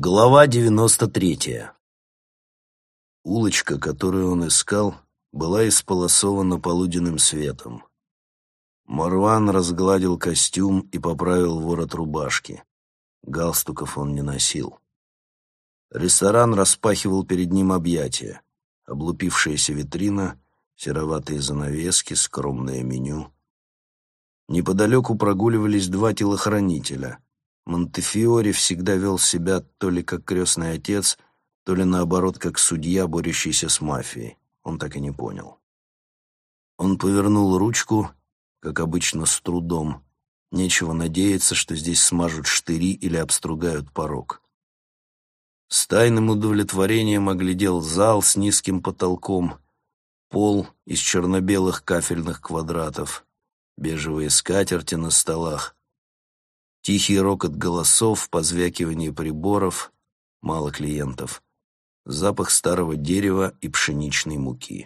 Глава 93. Улочка, которую он искал, была исполосована полуденным светом. Марван разгладил костюм и поправил ворот рубашки. Галстуков он не носил. Ресторан распахивал перед ним объятия. Облупившаяся витрина, сероватые занавески, скромное меню. Неподалеку прогуливались два телохранителя. Монтефиори всегда вел себя то ли как крестный отец, то ли наоборот как судья, борющийся с мафией. Он так и не понял. Он повернул ручку, как обычно, с трудом. Нечего надеяться, что здесь смажут штыри или обстругают порог. С тайным удовлетворением оглядел зал с низким потолком, пол из черно-белых кафельных квадратов, бежевые скатерти на столах, тихий рокот голосов, позвякивание приборов, мало клиентов, запах старого дерева и пшеничной муки.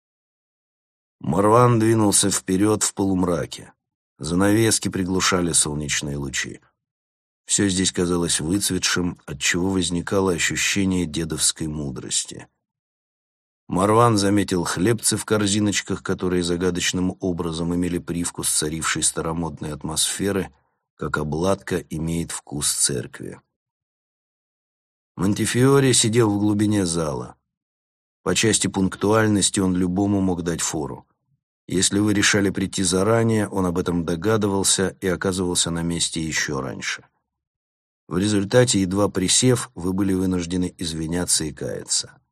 Марван двинулся вперед в полумраке. Занавески приглушали солнечные лучи. Все здесь казалось выцветшим, отчего возникало ощущение дедовской мудрости. Марван заметил хлебцы в корзиночках, которые загадочным образом имели привкус царившей старомодной атмосферы, как обладка имеет вкус церкви. Монтефиори сидел в глубине зала. По части пунктуальности он любому мог дать фору. Если вы решали прийти заранее, он об этом догадывался и оказывался на месте еще раньше. В результате, едва присев, вы были вынуждены извиняться и каяться.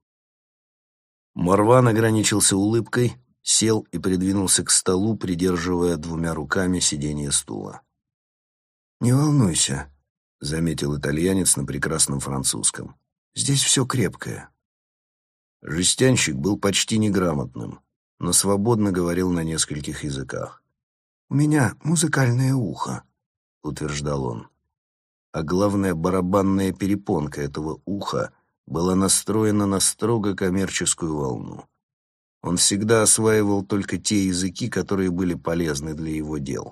Марван ограничился улыбкой, сел и придвинулся к столу, придерживая двумя руками сиденье стула. «Не волнуйся», — заметил итальянец на прекрасном французском. «Здесь все крепкое». Жестянщик был почти неграмотным, но свободно говорил на нескольких языках. «У меня музыкальное ухо», — утверждал он. А главное, барабанная перепонка этого уха была настроена на строго коммерческую волну. Он всегда осваивал только те языки, которые были полезны для его дел.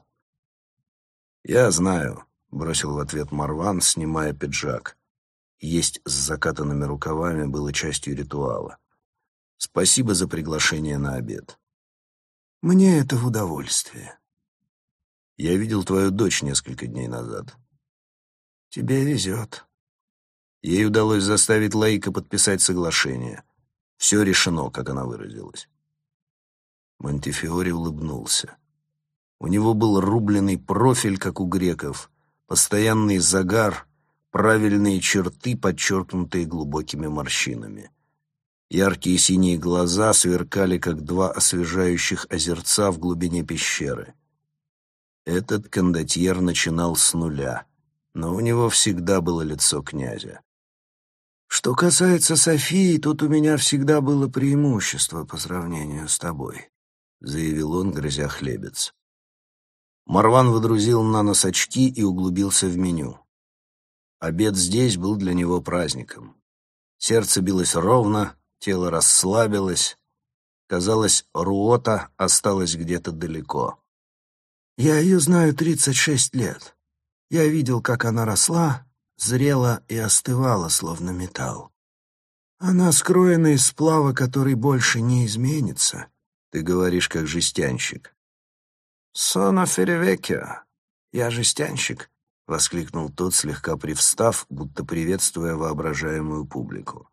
«Я знаю», — бросил в ответ Марван, снимая пиджак. Есть с закатанными рукавами было частью ритуала. «Спасибо за приглашение на обед». «Мне это в удовольствие». «Я видел твою дочь несколько дней назад». «Тебе везет». Ей удалось заставить Лаика подписать соглашение. Все решено, как она выразилась. Монтефиори улыбнулся. У него был рубленый профиль, как у греков, постоянный загар, правильные черты, подчеркнутые глубокими морщинами. Яркие синие глаза сверкали, как два освежающих озерца в глубине пещеры. Этот кондотьер начинал с нуля, но у него всегда было лицо князя. «Что касается Софии, тут у меня всегда было преимущество по сравнению с тобой», — заявил он, грызя хлебец. Марван водрузил на нос очки и углубился в меню. Обед здесь был для него праздником. Сердце билось ровно, тело расслабилось. Казалось, Руота осталась где-то далеко. «Я ее знаю 36 лет. Я видел, как она росла, зрела и остывала, словно металл. Она скроена из сплава, который больше не изменится». «Ты говоришь, как жестянщик». «Соно феревекио. Я жестянщик», — воскликнул тот, слегка привстав, будто приветствуя воображаемую публику.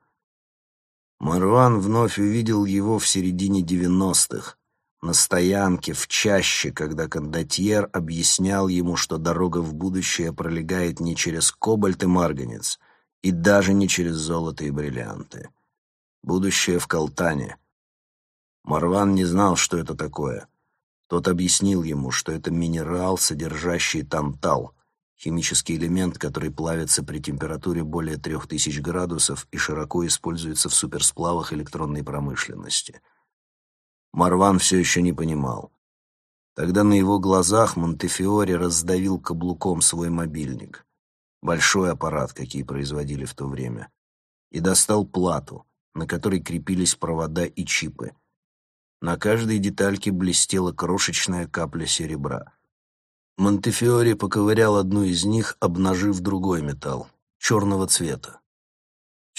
Марван вновь увидел его в середине 90-х, на стоянке, в чаще, когда кондотьер объяснял ему, что дорога в будущее пролегает не через кобальт и марганец, и даже не через золото и бриллианты. Будущее в колтане. Марван не знал, что это такое. Тот объяснил ему, что это минерал, содержащий тантал, химический элемент, который плавится при температуре более 3000 градусов и широко используется в суперсплавах электронной промышленности. Марван все еще не понимал. Тогда на его глазах Монтефиори раздавил каблуком свой мобильник, большой аппарат, какие производили в то время, и достал плату, на которой крепились провода и чипы. На каждой детальке блестела крошечная капля серебра. Монтефиори поковырял одну из них, обнажив другой металл, черного цвета,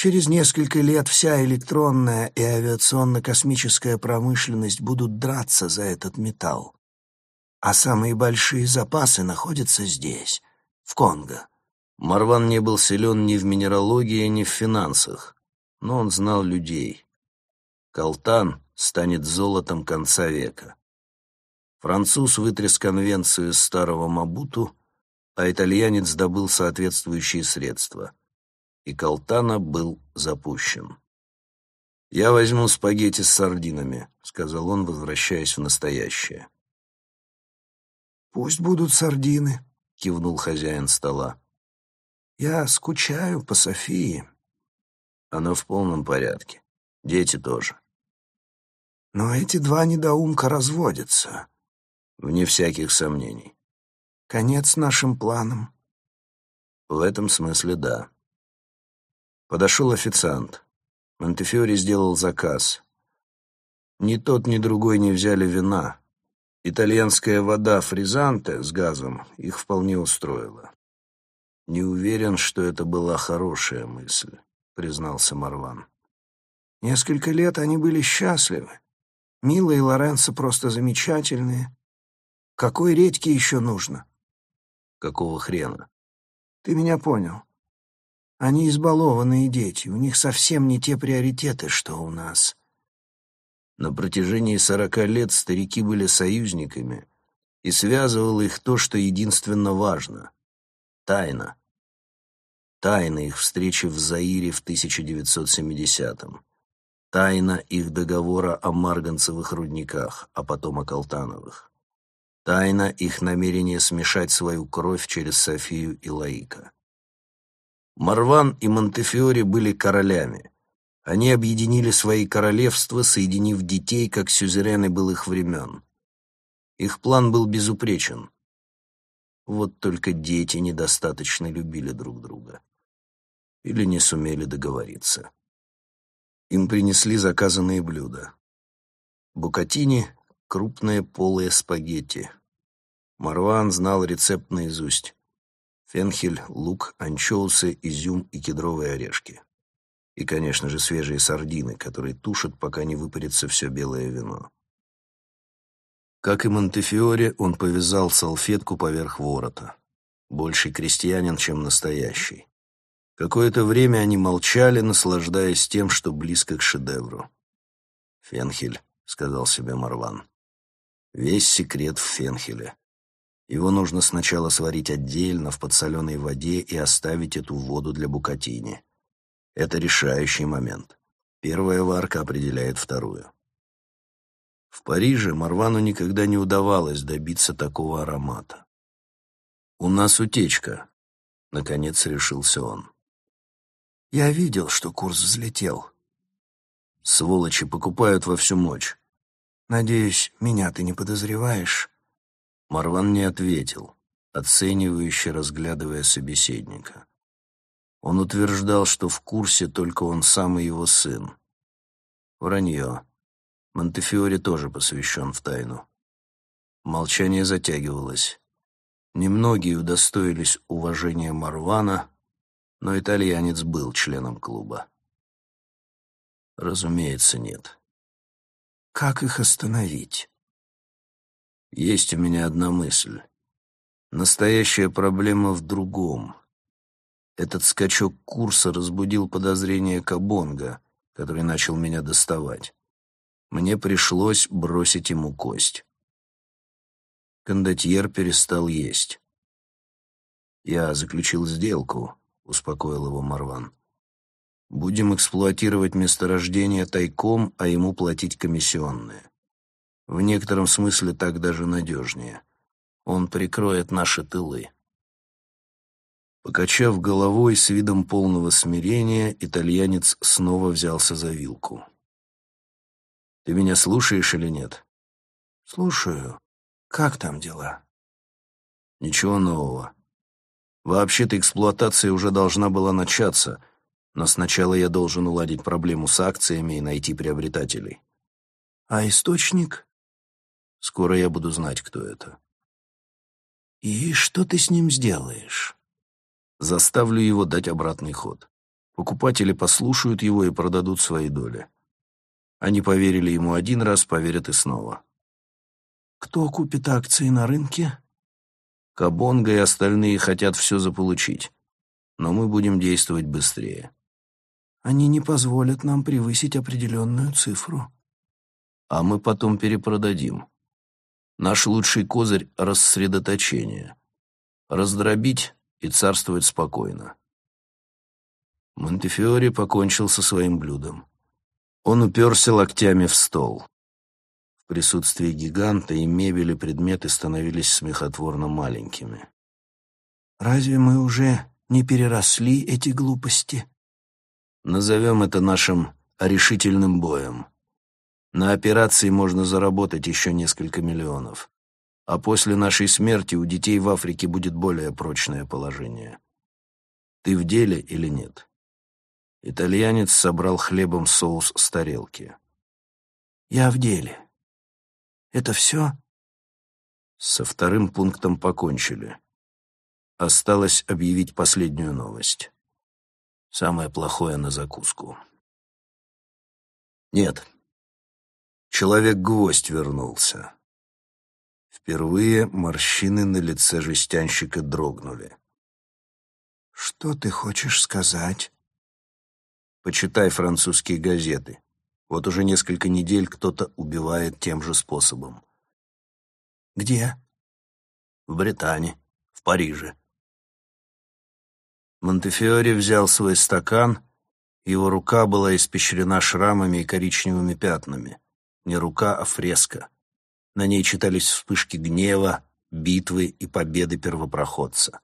Через несколько лет вся электронная и авиационно-космическая промышленность будут драться за этот металл. А самые большие запасы находятся здесь, в Конго. Марван не был силен ни в минералогии, ни в финансах, но он знал людей. Колтан станет золотом конца века. Француз вытряс конвенцию из старого Мабуту, а итальянец добыл соответствующие средства. И Колтана был запущен. «Я возьму спагетти с сардинами», — сказал он, возвращаясь в настоящее. «Пусть будут сардины», — кивнул хозяин стола. «Я скучаю по Софии». Она в полном порядке. Дети тоже. Но эти два недоумка разводятся. Вне всяких сомнений. Конец нашим планам. В этом смысле да. Подошел официант. Монтефиори сделал заказ. Ни тот, ни другой не взяли вина. Итальянская вода фризанте с газом их вполне устроила. «Не уверен, что это была хорошая мысль», — признался Марван. «Несколько лет они были счастливы. Мила и Лоренцо просто замечательные. Какой редьки еще нужно?» «Какого хрена?» «Ты меня понял. Они избалованные дети, у них совсем не те приоритеты, что у нас». На протяжении 40 лет старики были союзниками, и связывало их то, что единственно важно — тайна. Тайна их встречи в Заире в 1970-м. Тайна их договора о марганцевых рудниках, а потом о колтановых. Тайна их намерения смешать свою кровь через Софию и Лаика. Марван и Монтефиори были королями. Они объединили свои королевства, соединив детей, как сюзерены былых времен. Их план был безупречен. Вот только дети недостаточно любили друг друга. Или не сумели договориться. Им принесли заказанные блюда. Букатини — крупные полые спагетти. Марван знал рецепт наизусть. Фенхель, лук, анчоусы, изюм и кедровые орешки. И, конечно же, свежие сардины, которые тушат, пока не выпарится все белое вино. Как и Монтефиори, он повязал салфетку поверх ворота. Больше крестьянин, чем настоящий. Какое-то время они молчали, наслаждаясь тем, что близко к шедевру. «Фенхель», — сказал себе Марван. «Весь секрет в фенхеле. Его нужно сначала сварить отдельно в подсоленой воде и оставить эту воду для букатини. Это решающий момент. Первая варка определяет вторую». В Париже Марвану никогда не удавалось добиться такого аромата. «У нас утечка», — наконец решился он. «Я видел, что курс взлетел». «Сволочи покупают во всю мощь». «Надеюсь, меня ты не подозреваешь?» Марван не ответил, оценивающе разглядывая собеседника. Он утверждал, что в курсе только он сам и его сын. Вранье. Монтефиори тоже посвящен в тайну. Молчание затягивалось. Немногие удостоились уважения Марвана, но итальянец был членом клуба. Разумеется, нет. «Как их остановить?» Есть у меня одна мысль. Настоящая проблема в другом. Этот скачок курса разбудил подозрение Кабонга, который начал меня доставать. Мне пришлось бросить ему кость. Кондотьер перестал есть. «Я заключил сделку», — успокоил его Марван. «Будем эксплуатировать месторождение тайком, а ему платить комиссионные. В некотором смысле так даже надежнее. Он прикроет наши тылы». Покачав головой с видом полного смирения, итальянец снова взялся за вилку. «Ты меня слушаешь или нет?» «Слушаю. Как там дела?» «Ничего нового. Вообще-то эксплуатация уже должна была начаться, но сначала я должен уладить проблему с акциями и найти приобретателей». «А источник?» «Скоро я буду знать, кто это». «И что ты с ним сделаешь?» «Заставлю его дать обратный ход». Покупатели послушают его и продадут свои доли. Они поверили ему один раз, поверят и снова. Кто купит акции на рынке? Кабонга и остальные хотят все заполучить, но мы будем действовать быстрее. Они не позволят нам превысить определенную цифру. А мы потом перепродадим. Наш лучший козырь — рассредоточение. Раздробить и царствовать спокойно. Монтефиори покончил со своим блюдом. Он уперся локтями в стол. В присутствии гиганта и мебели предметы становились смехотворно маленькими. Разве мы уже не переросли эти глупости? Назовем это нашим решительным боем. На операции можно заработать еще несколько миллионов. А после нашей смерти у детей в Африке будет более прочное положение. Ты в деле или нет? Итальянец собрал хлебом соус с тарелки. Я в деле. Это все? Со вторым пунктом покончили. Осталось объявить последнюю новость. Самое плохое на закуску. Нет. Человек-гвоздь вернулся. Впервые морщины на лице жестянщика дрогнули. Что ты хочешь сказать? Почитай французские газеты. Вот уже несколько недель кто-то убивает тем же способом. Где? В Британии, в Париже. Монтефиори взял свой стакан, его рука была испещрена шрамами и коричневыми пятнами. Не рука, а фреска. На ней читались вспышки гнева, битвы и победы первопроходца.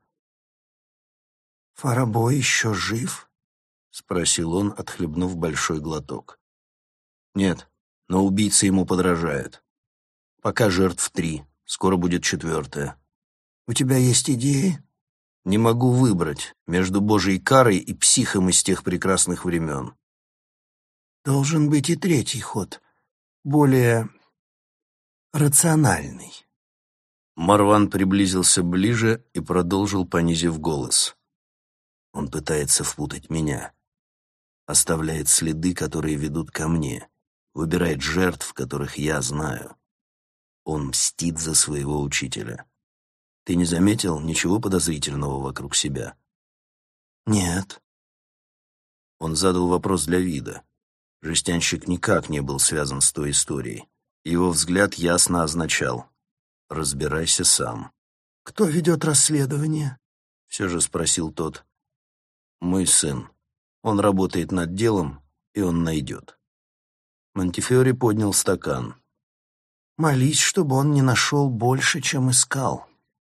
«Фарабо еще жив?» — спросил он, отхлебнув большой глоток. «Нет, но убийца ему подражает. Пока жертв 3, скоро будет 4. «У тебя есть идеи?» Не могу выбрать между Божьей карой и психом из тех прекрасных времен». «Должен быть и третий ход, более рациональный». Марван приблизился ближе и продолжил, понизив голос. «Он пытается впутать меня. Оставляет следы, которые ведут ко мне. Выбирает жертв, которых я знаю. Он мстит за своего учителя. Ты не заметил ничего подозрительного вокруг себя?» «Нет». Он задал вопрос для вида. Жестянщик никак не был связан с той историей. Его взгляд ясно означал: «Разбирайся сам». «Кто ведет расследование?» — все же спросил тот. «Мой сын. Он работает над делом, и он найдет». Монтефиори поднял стакан. «Молись, чтобы он не нашел больше, чем искал».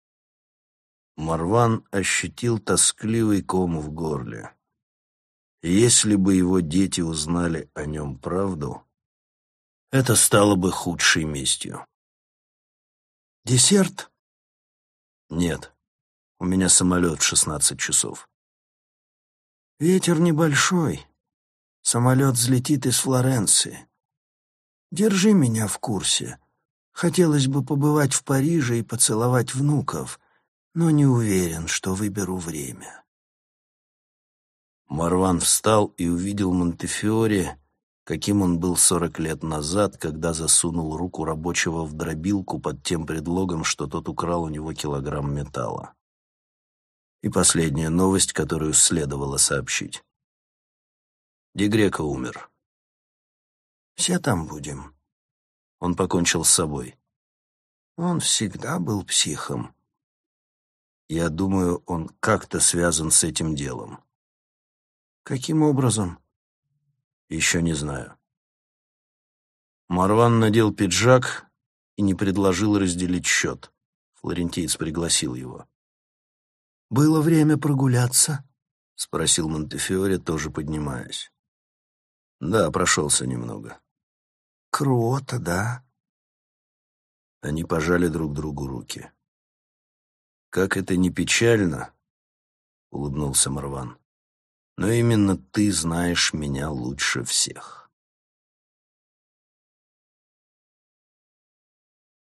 Марван ощутил тоскливый ком в горле. Если бы его дети узнали о нем правду, это стало бы худшей местью. «Десерт?» «Нет, у меня самолет в 16 часов». «Ветер небольшой. Самолет взлетит из Флоренции. Держи меня в курсе. Хотелось бы побывать в Париже и поцеловать внуков, но не уверен, что выберу время». Марван встал и увидел Монтефиори, каким он был 40 лет назад, когда засунул руку рабочего в дробилку под тем предлогом, что тот украл у него килограмм металла. И последняя новость, которую следовало сообщить. Ди Греко умер. «Все там будем». Он покончил с собой. Он всегда был психом. Я думаю, он как-то связан с этим делом. Каким образом? Еще не знаю. Марван надел пиджак и не предложил разделить счет. Флорентиец пригласил его. «Было время прогуляться?» — спросил Монтефиори, тоже поднимаясь. «Да, прошелся немного». «Круто, да?» Они пожали друг другу руки. «Как это ни печально», — улыбнулся Марван, — «но именно ты знаешь меня лучше всех».